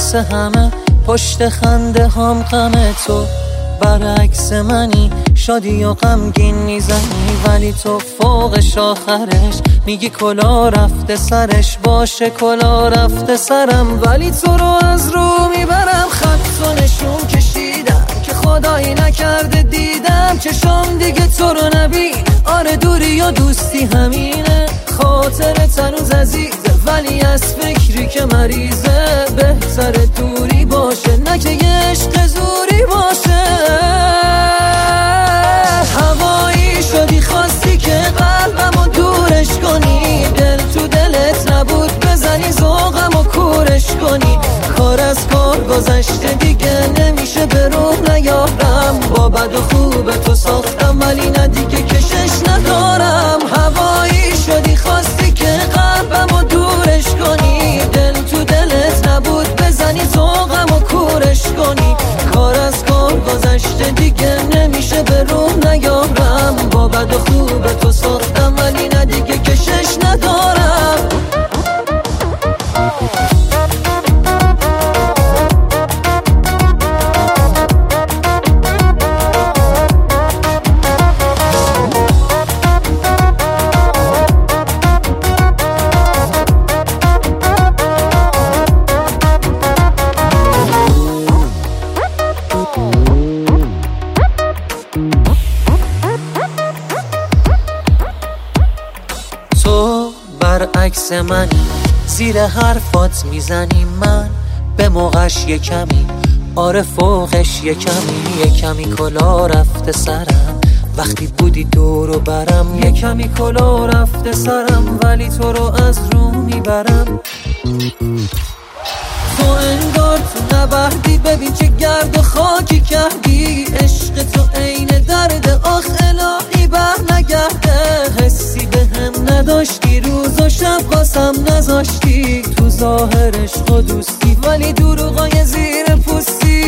برعکس همه پشت خنده هم غم تو، برعکس منی شادی و غمگین میزنی، ولی تو فوقش آخرش میگی کلا رفته سرش، باشه کلا رفته سرم، ولی تو رو از رو میبرم. خط و نشون کشیدم که خدایی نکرده دیدم چشام دیگه تو رو نبین، آره دوری و دوستی همینه، خاطرت هنوز عزیزه ولی از فکری که مریضه، بهتر دوری باشه نه که یه عشق زوری باشه. هوایی شدی خواستی که قلبمو دورش کنی، دل تو دلت نبود بزنی ذوقمو کورش کنی، کار از کار گذشته دیگه نمیشه به روح نیارم، با بد و خوب تو ساختم ولی نه دیگه کشش ندارم. هوایی شدی خواستی که قلبمو دورش کنی، دل تو دلت نبود بزنی ذوقمو کورش کنی، کار از کار گذشته دیگه نمیشه به روح نیارم، با بد و خوب تو ساختم ولی نه دیگه کشش ندارم. تو برعکس منی زیر حرفات میزنی، من به موقعش یه کمی آره فوقش یه کمی کلا رفته سرم، وقتی بودی دور و برم یه کمی کلا رفته سرم، ولی تو رو از رو میبرم. تو انگار تو نبردی ببین چه گرد و خاکی کردی، عشق تو عین درد آخ الهی بر نگرده، حسی به هم نداشتی روز و شب قاسم نذاشتی، تو ظاهر عشق و دوستی ولی دروغای زیر پوستی.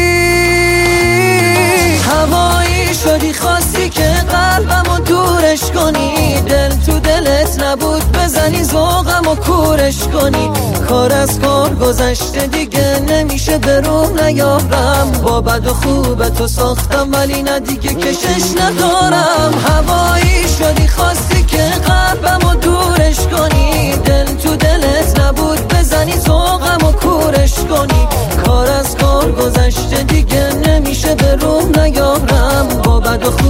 هوایی شدی خواستی که قلبمو دورش کنی، دل تو دلت نبود بزنی ذوقمو کورش کنی، کار از کار گذشته دیگه نمیشه به روح نیارم، با بد و خوب تو ساختم ولی نه دیگه کشش ندارم. هوایی شدی خواستی که قلبمو دورش کنی، دل تو دلت نبود بزنی ذوقمو کورش کنی، کار از کار گذشته دیگه نمیشه به روح نیارم، با بد و